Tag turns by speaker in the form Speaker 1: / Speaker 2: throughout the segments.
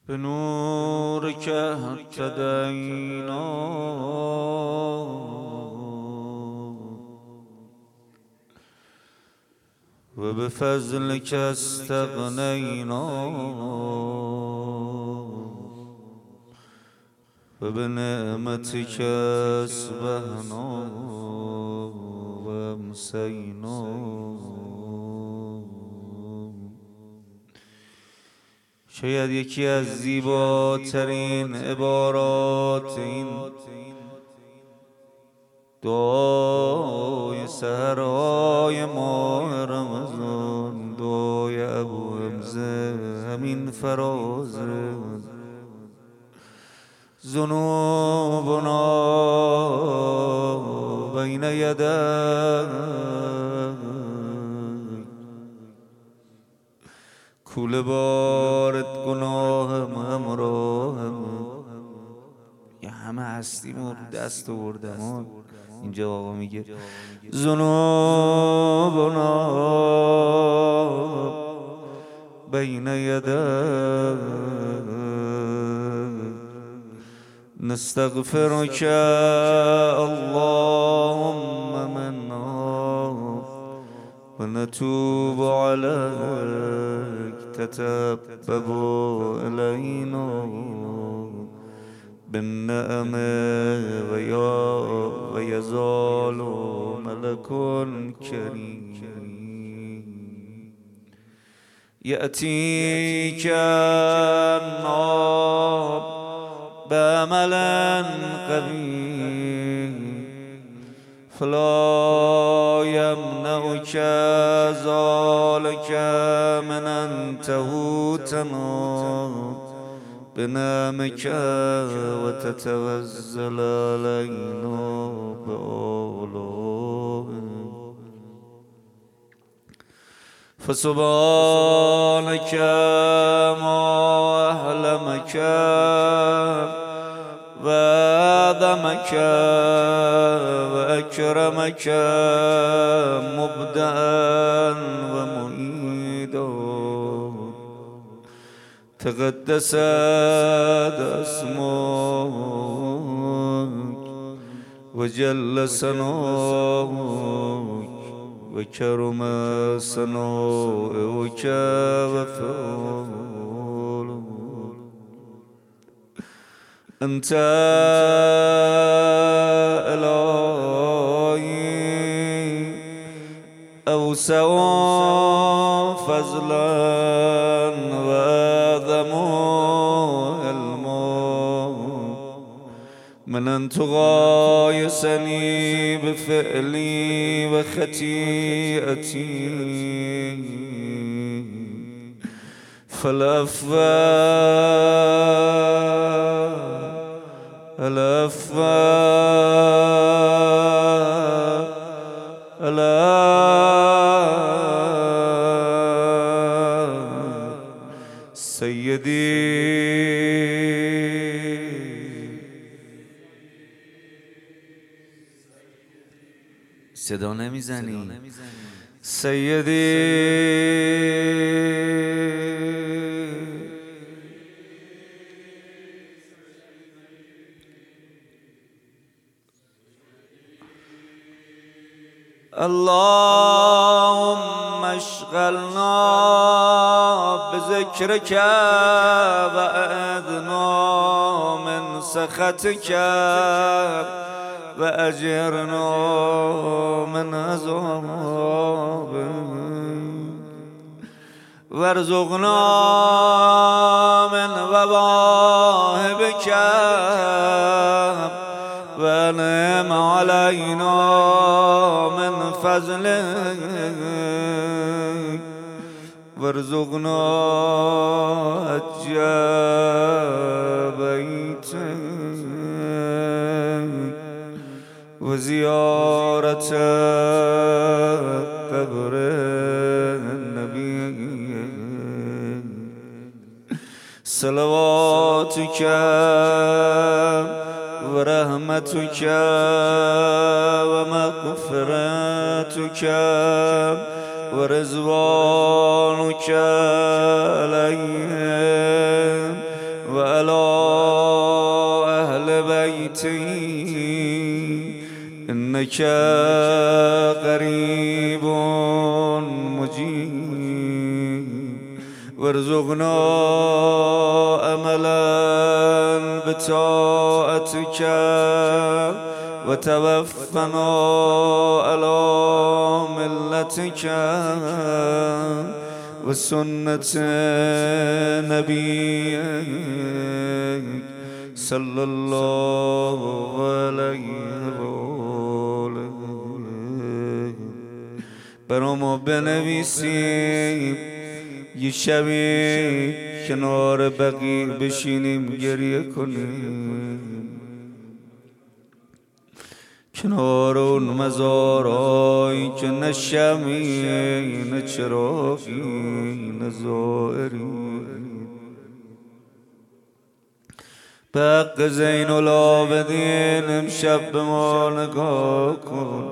Speaker 1: بنورك اهتدينا وبفضلك استغنينا وبنعمتك أصبحنا وأمسينا. شاید یکی از زیباترین عبارات این دعای سحرهای ماه رمضان، دعای ابو حمزه همین فرازه: ذنوبنا بین یدیک. کوله بارت گناهم همراهم، یه همه هستیم و دست آوردم. اینجا آقا میگه ذنوبنا بین یدیک نستغفرك اللهم منا ونتوب عليك تتبب إلينا بالنعم ويزال ملك كريم يأتيك النار بأمل قوي فلا يمنعك ذلك من أن تهوتنا بنعمك وتتوزل علينا بآلائك. فسبحانك ما أحلمك وأعظمك وأكرمك مبدأ ومعيدا. تقدست اسمك وجل ثناؤك وكرم ثناؤك وفضلك. أنت إلهي أوسع فضلا وأعظم علما من أن تغايسني بفعلي وخطيئتي. فالعفو سیدی صدا نمیزنی سیدی اللهم اشغلنا بذكرك وأعذنا من سخطك وأجرنا من عذابك وارزقنا من وواهبك ونعم علينا من فضلك وارزقنا حج بيتك وزيارة قبر النبي. صلواتك ورحمتك ومغفرتك ورضوانك عليهم إنك قريب مجيب وارزقنا أملا بطاعتك وتوفنا على ملتك وسنة نبيك صلى الله عليه وآله. برا ما بنویسیم یه شبی کنار بقیع بشینیم گریه کنیم، کنار اون مزارایی که نه شمعی نه چراغی نه ظاهری. به حق زین العابدین امشب به ما نگاه کن،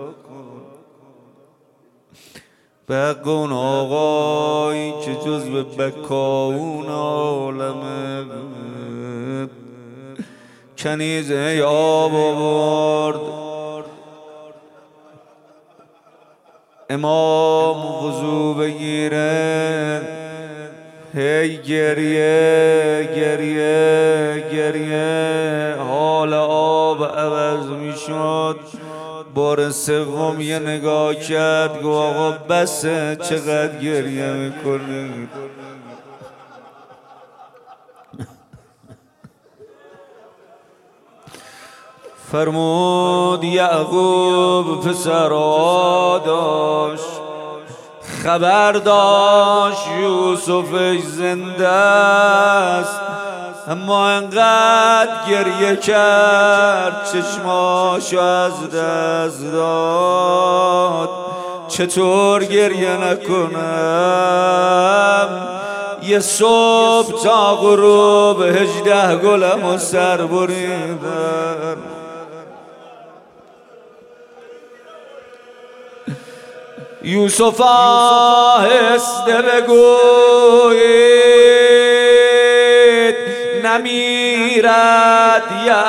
Speaker 1: به حق اون آقایی که جزو بکاون عالمه، کنیزه آب آورد امام وضو بگیره، هی گریه گریه گریه حال آب عوض می شد. بار سوم یه نگاه کرد گو آقا بسه چقدر گریه میکنید. فرمود یعقوب پسرا داشت، خبر داشت یوسفش زنده است، اما انقدر گریه کرد چشماشو از دست داد. چطور گریه نکنم؟ یه صبح تا غروب 18 گلمو سر بریدن. یوسف آهسته بگویید نمیرد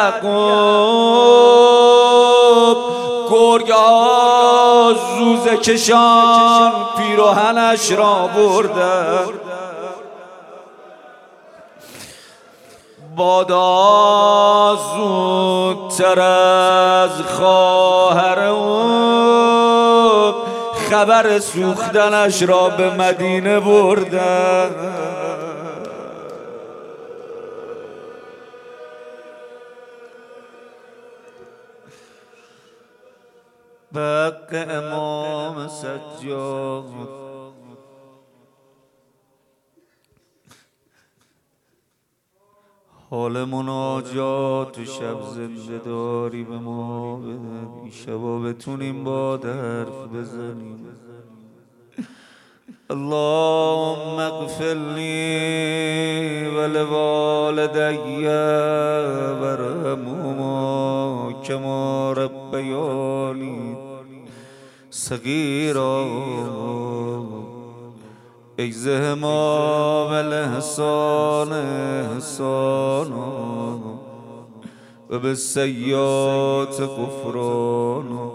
Speaker 1: یعقوب. گرگ‌ها زوزه کشان پیراهنش را بردن، بادا زودتر از خواهر اون خبر سوختنش را به مدینه بردن. به حق امام سجاد حال مناجات و شب زنده داری به ما بده، این شبا بتونیم با حرف بزنیم. اللهم اغفر لی ولوالدی وارحمهما کما ربیانی صغیرا اجزهما بالاحسان احسانا و بالسیئات غفرانا.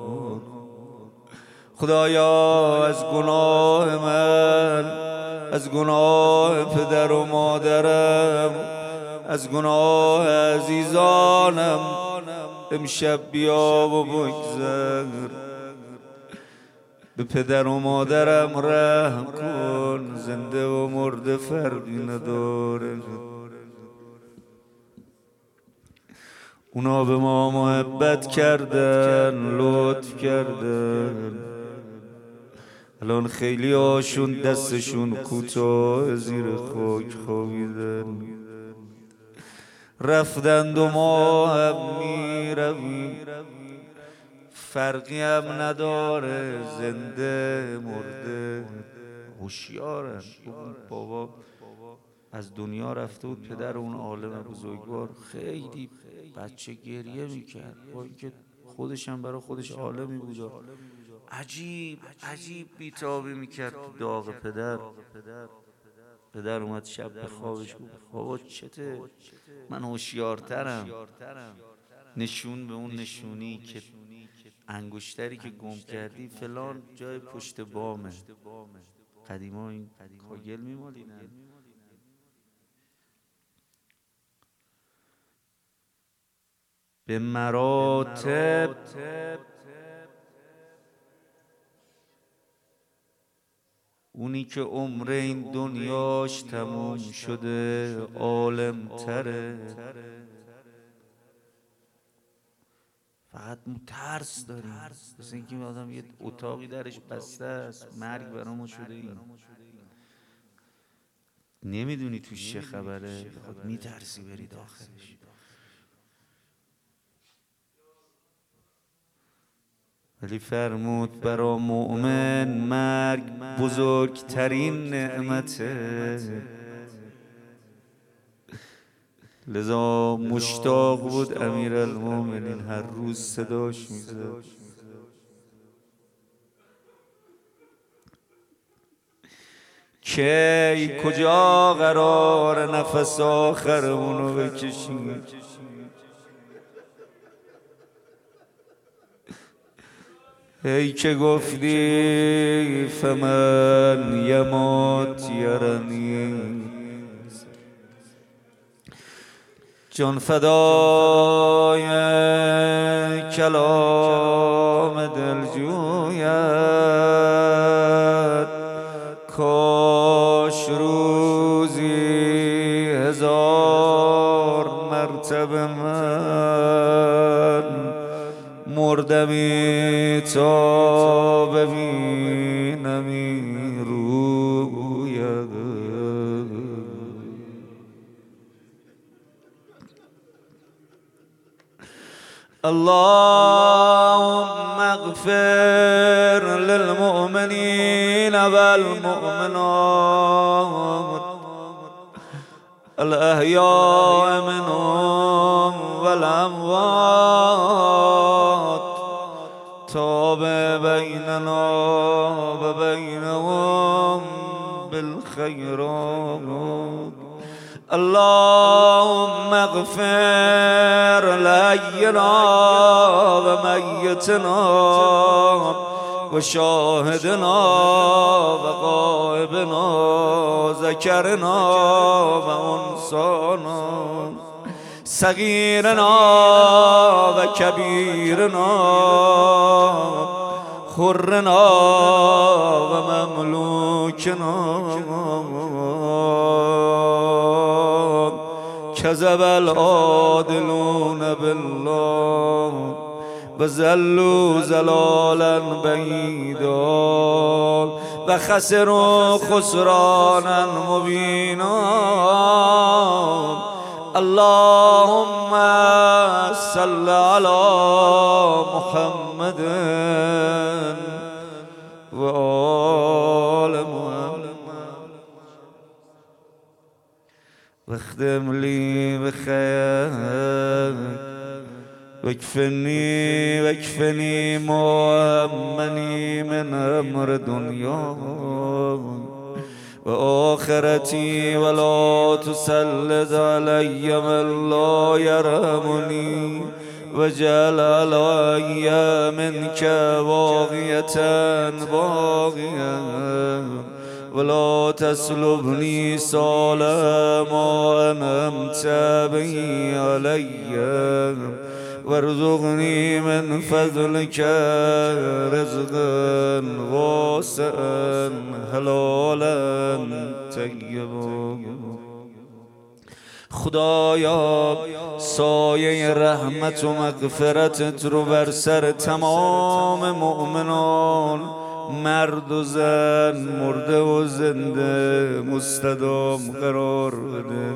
Speaker 1: خدایا از گناه من، از گناه پدر و مادرم، از گناه عزیزانم امشب بیا و بگذر. به پدر و مادرم رحم کن، زنده و مرده فرقی نداره. اونا به ما محبت کردن، لطف کردن، الان خیلی هاشون دستشون کوتاه زیر خاک خوابیدن، رفتند و ما هم میرویم، فرقی هم نداره زنده مرده. هوشیارن. بابا از دنیا رفته بود، پدر اون عالم بزرگوار خیلی بچه گریه میکرد با اینکه خودش هم برای خودش عالمی بود. عجیب بیتابی میکرد داغ پدر اومد شب به خوابش گفت بابا چته؟ من هوشیارترم. نشون به اون نشونی که انگشتری که گم کردی فلان جای پشت بامه. قدیما این کاگل میمالیدن. به مراتب اونی که عمر این دنیاش تموم شده عالم تره، فقط ترس داریم. مثل اینکه آدم یه اتاقی درش بسته است، مرگ برا ما شده این، نمیدونی توش چه خبره، خود میترسی بری داخلش. ولی فرمود برا مؤمن مرگ بزرگترین نعمته، لذا مشتاق بود امیرالمومنین هر روز صداش میزد. کی کجا قرار نفس آخرمونو بکشیم؟ ای که گفتی فمن یموت یرنی، جان فدای کلام دلجویت، کاش روزی 1000 مرتبه من مردمی تا ببینمی رویت. اللهم اغفر للمؤمنين والمؤمنات الأحياء منهم والأموات، تاب بيننا وبينهم بالخيرات. اللهم اغفر لحينا وميتنا وشاهدنا وغائبنا ذكرنا وانثانا صغيرنا وكبيرنا حرنا ومملوكنا. كذب العادلون بالله وزلوا زلالا بعيدا وخسروا خسرانا مبينا. اللهم صل على محمد وآل محمد واختم لي بخير واكفني مؤمني من أمر دنيا وآخرتي ولا تسلط علي من لا يرحمني وجعل علي منك باغية ولا تسلبني صالح ما أنعمت به علي وارزقني من فضلك رزقا واسعا حلالا طیبا. خدایا سایه رحمت و مغفرتت رو بر سر تمام مؤمنان، مرد و زن، مرده و زنده مستدام قرار بده.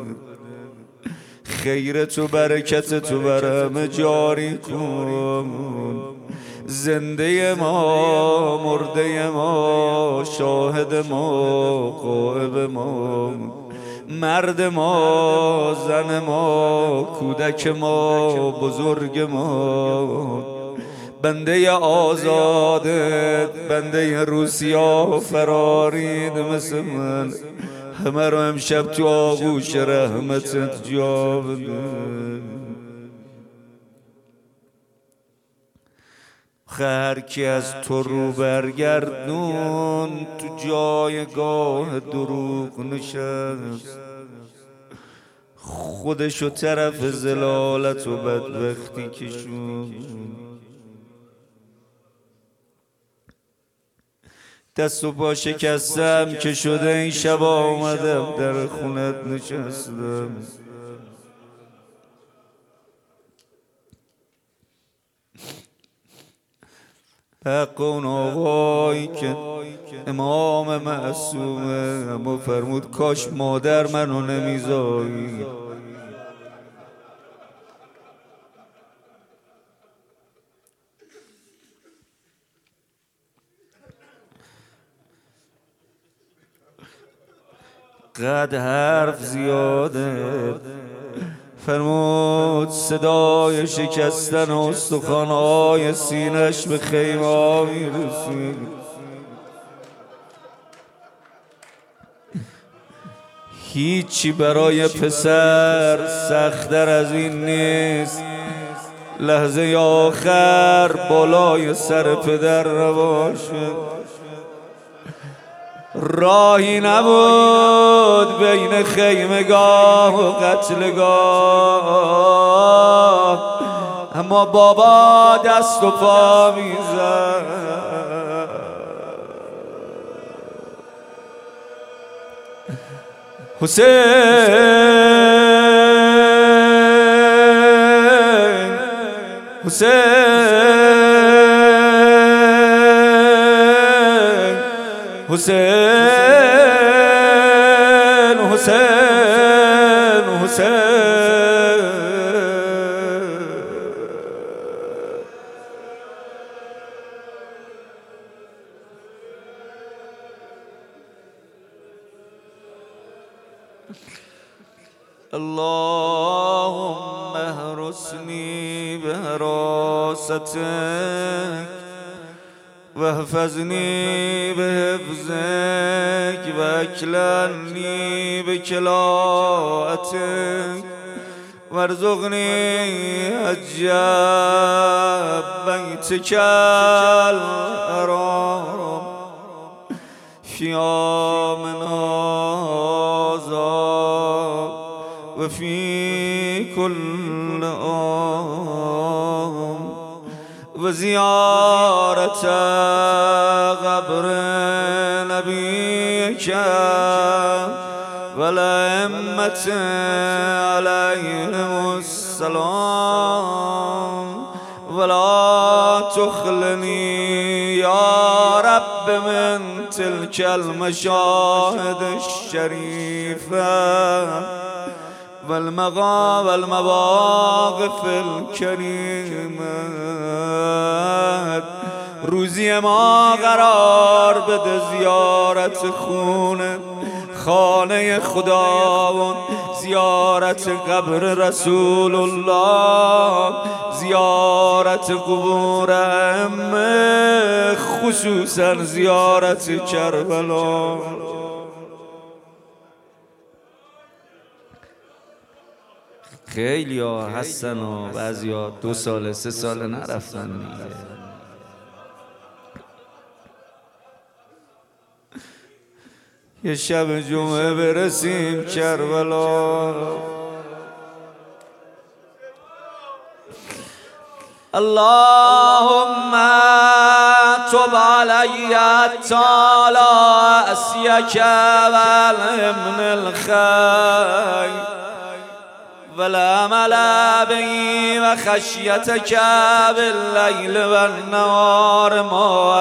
Speaker 1: خیرت و برکت تو بر همه جاری کن. زنده ما، مرده ما، شاهد ما، غائب ما، مرد ما، زن ما، کودک ما، بزرگ ما، بنده آزادت، بنده روسیا فرارید مثل من، همه رو امشب تو آغوش رحمتت جا بده. هر کی از تو رو برگردون تو جایگاه دروغ نشست، خودشو طرف ضلالت و بدبختی کشون. دست و پا شکستم که شده این شب آمدم در خونت نشستم. حق اون آقایی که امام معصومه اما فرمود کاش مادر منو نمیذاری. قد حرف زیاده، فرمود صدای شکستن استخوان‌های سینش به خیمه ها میرسید. هیچی برای پسر سخت‌تر از این نیست لحظه آخر بالای سر پدر نباشه. راهی نبود بین خیمگاه و قتلگاه، اما بابا دست و پا میزد. حسین حسین حسین حسین حسین اللهم احرسني بحراستك واحفظني بحفظك واكلني بكلاءتك وارزقني حجاب بيتك الحرام في يوم هذا وفي كل عام، وزيارة قبر نبيك والأئمة عليهم السلام، ولا تخلني يا رب من تلك المشاهد الشريفة والمواقف الكريمة. روزی ما قرار بده زیارت خونه خانه خداوند، زیارت قبر رسول الله، زیارت قبور ائمه، خصوصا زیارت کربلا. خیلی ها هستن و بعضی ها 2 سال 3 سال نرفتن دیگه. یه شب جمعه برسیم کربلا. اللهم تب علی تعالی اسیک والامن الخیر والعمل به وخشیتك باللیل والنهار ما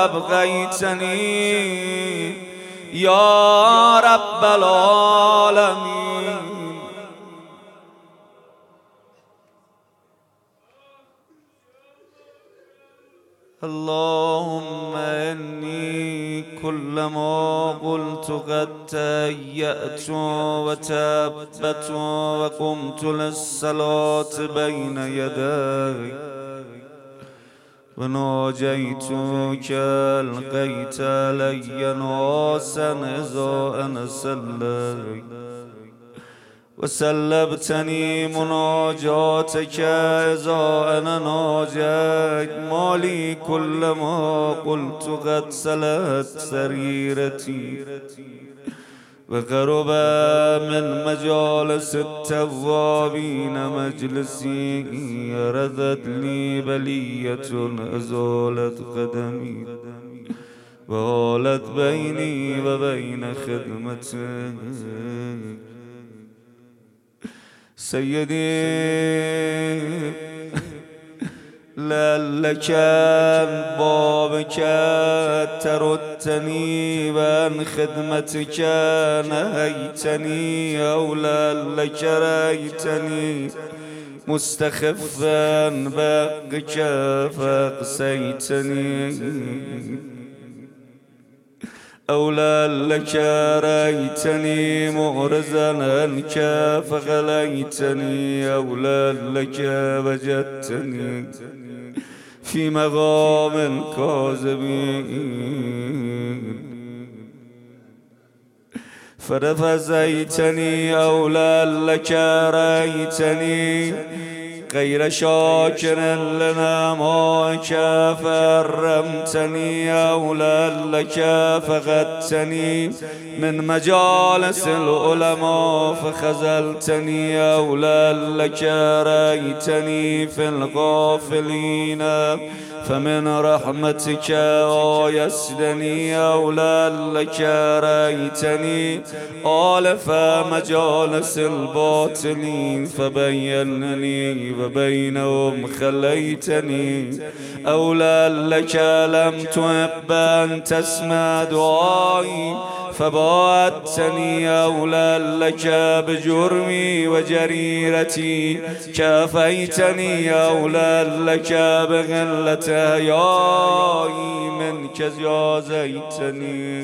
Speaker 1: ابقیتنی یا رب العالمین. اللهم إني كلما قلت قد تهيأت وتأبت وقمت للصلاة بين يديك وناجيتك ألقيت علي ناسا إذا أنا صليت وسلبتني مناجاتك إذا أنا ناجيت مالي كلما قلت قد سلت سريرتي وقرب من مجالس التوابين مجلسي ردت لي بلية أزالت قدمي وحالت بيني وبين خدمتك سيدي لعلك بابك تردتني وعن خدمتك نهيتني أو لعلك رأيتني مستخفا بحقك فأقسيتني أو لعلك رأيتني مغرزا عنك فغليتني أو لعلك وجدتني في مقام كاذبين فرفزيتني أو لعلك رأيتني غير شاكر لنعمائك فأرمتني أو لعلك فقدتني من مجالس العلماء فخذلتني أو لعلك رأيتني في الغافلين فمن رحمتك آيستني أو لعلك رأيتني آلف مجالس الباطلين فبينني وبينهم خليتني أو لعلك لم تحب أن تسمع دعائي فباعدتني أو لعلك بجرمي وجريرتي كافيتني أو لعلك بغلة حيائي منك جازيتني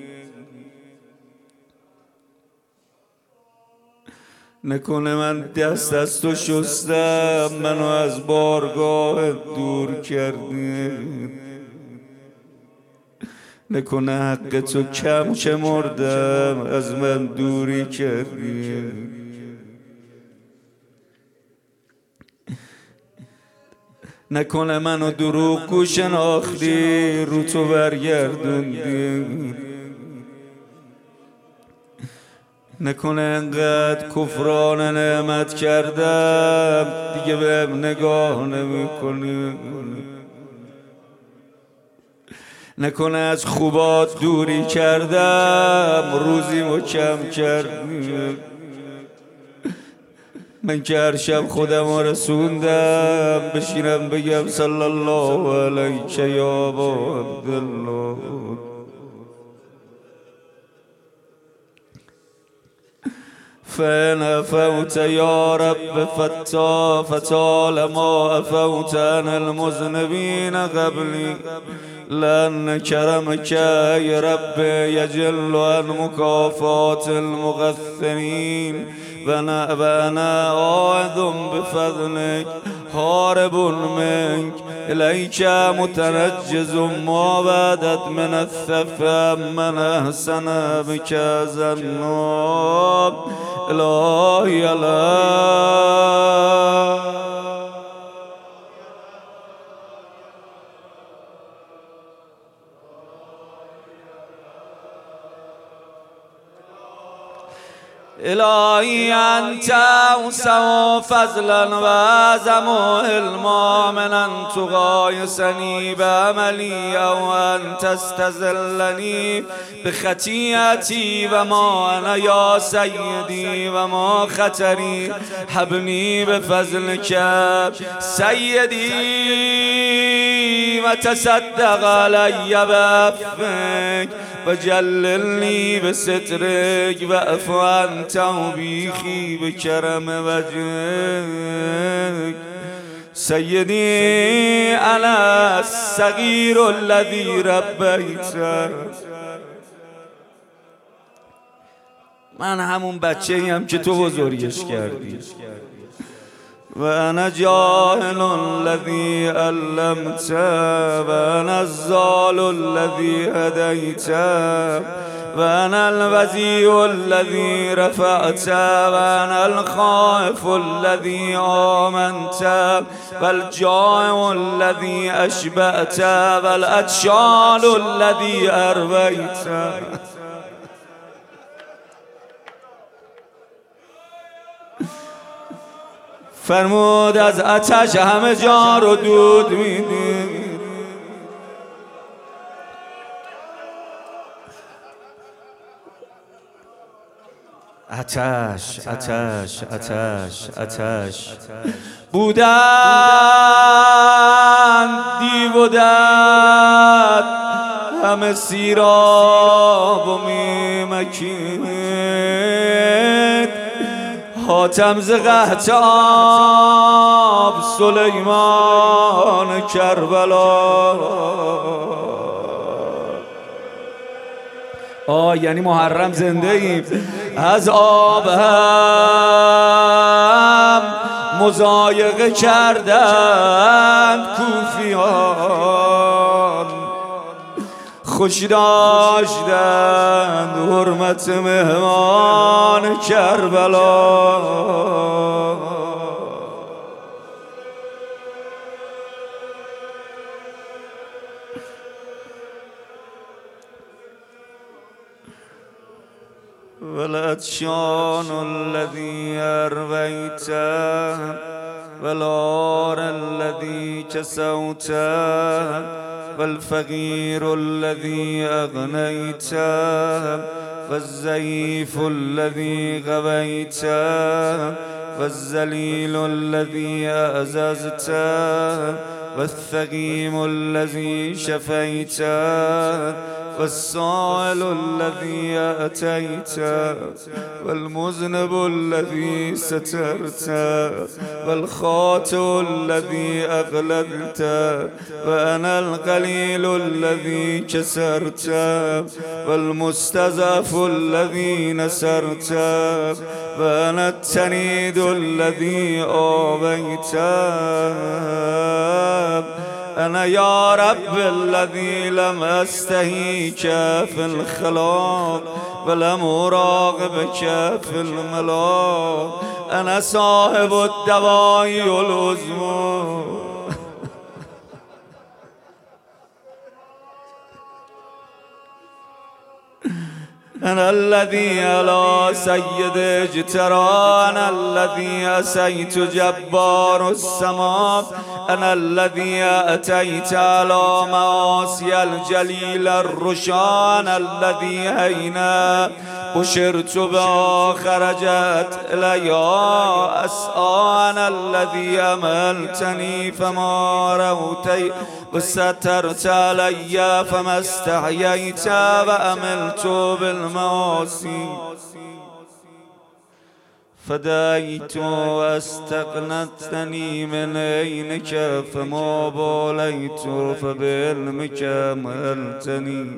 Speaker 1: نکنه من دست از تو شستم منو از بارگاه دور کردی نکنه حق تو کم که مردم از من دوری کردی نکنه منو دروغگو شناختی رو تو برگردوندی نکنه انقدر کفران نعمت کردم دیگه بهم نگاه نمی کنی نکنه از خوبات دوری کردم روزیمو کم کردی من که هر شب خودمو رسوندم بشینم بگم صلی الله علیک یا ابا عبدالله فإن عفوت يا رب فطالما عفوت عن المذنبين قبلي لأن كرمك يا رب يجل عن مكافات المقصرين وأنا آذ بفضلك هارب منك إليك متنجز ما بدت من الثفى من أحسن بك ظنا إلهي الله إلهي أنت أوسع فضلا وأعظم علما من أن تغايسني بعملي أو أن تستذلني بخطيئتي وما أنا يا سيدي وما خطري حبني بفضلك سيدي وتصدق علي بعفوك وجللني بسترك واعف عن توبيخي بكرم وجهك سيدي أنا الصغير الذي ربيته من همون بچه‌ایم که تو بزرگش کردی وأنا جاهل الذي علمت وأنا الضال الذي هديت وأنا الوزي الذي رفعت وأنا الخائف الذي آمنت والجائع الذي أشبعت والأطشال الذي أرويت. فرمود از آتش همه جا رو دود میدی. آتش آتش آتش آتش بودن دیو و دد همه سیراب و میمکید. حاتم ز قحطاب سلیمان کربلا. یعنی محرم زنده ایم. از آب هم مضایقه کردند کوفیان، خوش داشتند حرمت مهمان کربلا. والأطشان الذي أرويت والعار الذي كسوت والفقير الذي أغنيت والضعيف الذي غويت والذليل الذي أعززت والثقيم الذي شفيت والسائل الذي أتيت والمذنب الذي سترت والخاطئ الذي أغللت وأنا القليل الذي كسرت والمستضعف الذي نصرت وأنا التنيد الذي آويت. أنا يا رب الذي لم أستهيك في الخلاق ولم أراقبك في الملاك. أنا صاحب الدواء العظمى. أنا الذي على سيد اجترى أنا الذي أسيت جبار السماء أنا الذي أتيت على معاصي الجليل الرشان الذي هينا بشرت بها خرجت إلي أسعى أنا الذي أملتني فما روتي وسترت علي فما استحييت وأملت بالمعاصي فدعيت واستغنتني من عينك فما باليت فبعلمك أملتني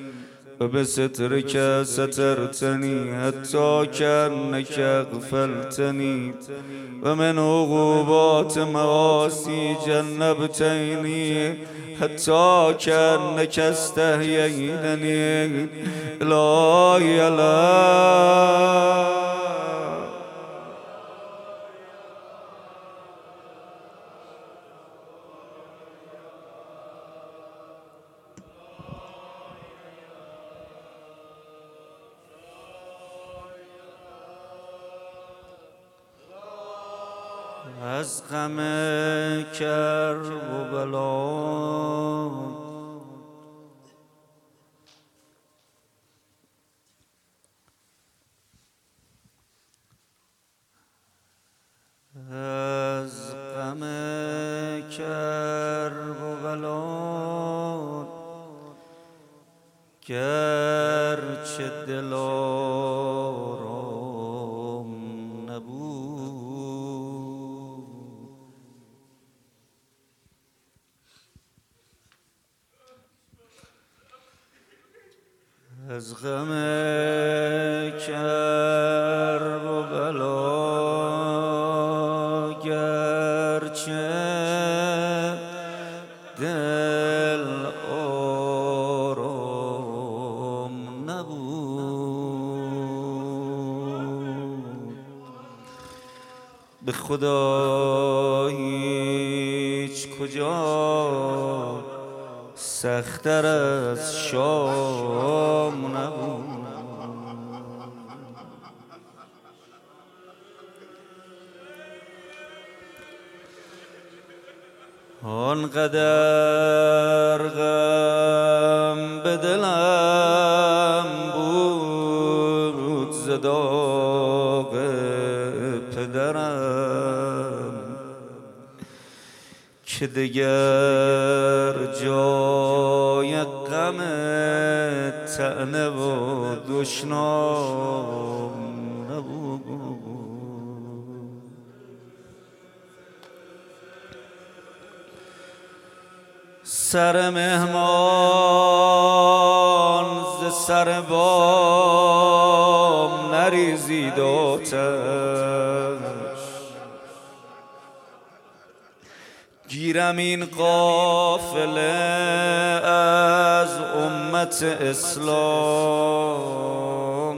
Speaker 1: وبسترك سترتني حتى كأنك أغفلتني ومن عقوبات معاصي جنبتني حتى كأنك استحييتني. إلهي الله از غم کرب و بلا از غم کرب و بلا گرچه دلارام نبود از غم کرب و بلا گرچه دل آرام نبود به خدا هیچ کجا سخت‌تر از شام نبود. آنقدر غم به دلم بود ز داغ پدرم که دگر جای غم طعنه و دشنام نبود. سر مهمان ز سر بام نریزید آتش، گیرم این قافله از امت اسلام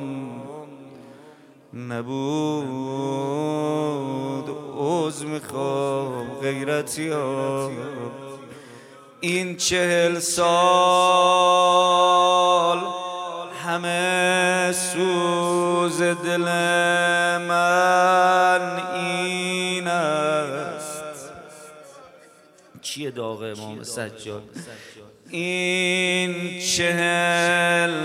Speaker 1: نبود. عذر میخوام غیرتی ها، این 40 سال همه سوز دل من این است. چیه داغ امام سجاد؟ این 40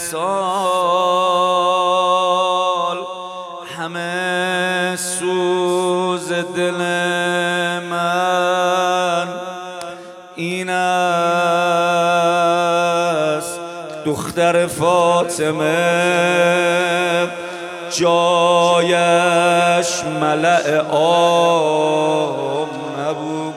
Speaker 1: سال همه سوز دل من این است. دختر فاطمه جایش ملأ عام نبود.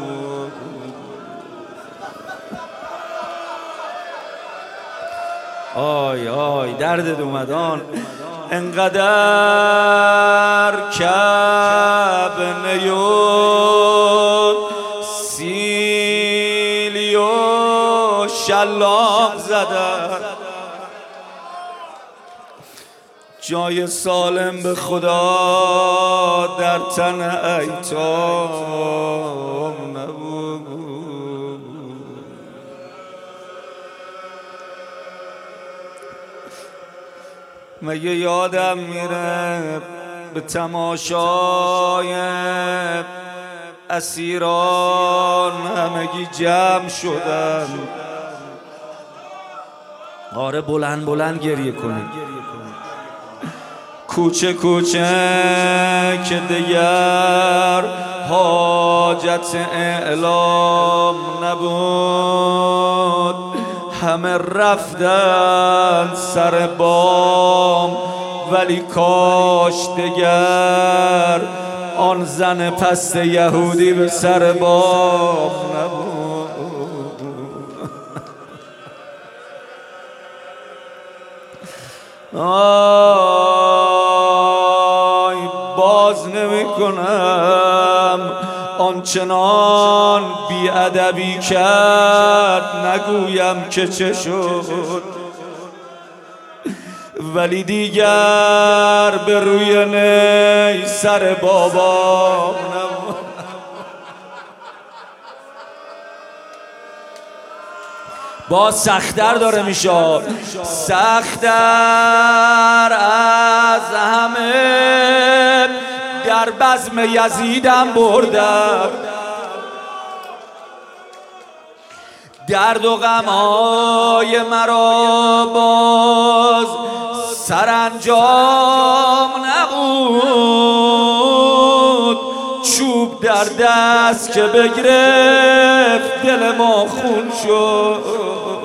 Speaker 1: آی آی دردت اومدان انقدر کبنه و سیلی و شلاق زدن، جای سالم به خدا در تن ایتام نبود. مگه یادم میره به تماشای اسیران همگی جمع شدن؟ آره بلند بلند گریه کنید، کوچه کوچه که دیگر حاجت اعلام نبود. همه رفتن سر بام ولی کاش دگر آن زن پست یهودی به سر بام نبود. آی باز نمی کنم آنچنان بی‌ادبی کرد نگویم که چه شد، ولی دیگر به روی نی سر بابا نبود. باز سخت‌تر داره میشه، سخت‌تر از همه در بزم یزیدم بردم. درد و غم‌های مرا باز سرانجام نبود. چوب در دست که بگرفت دل ما خون شد.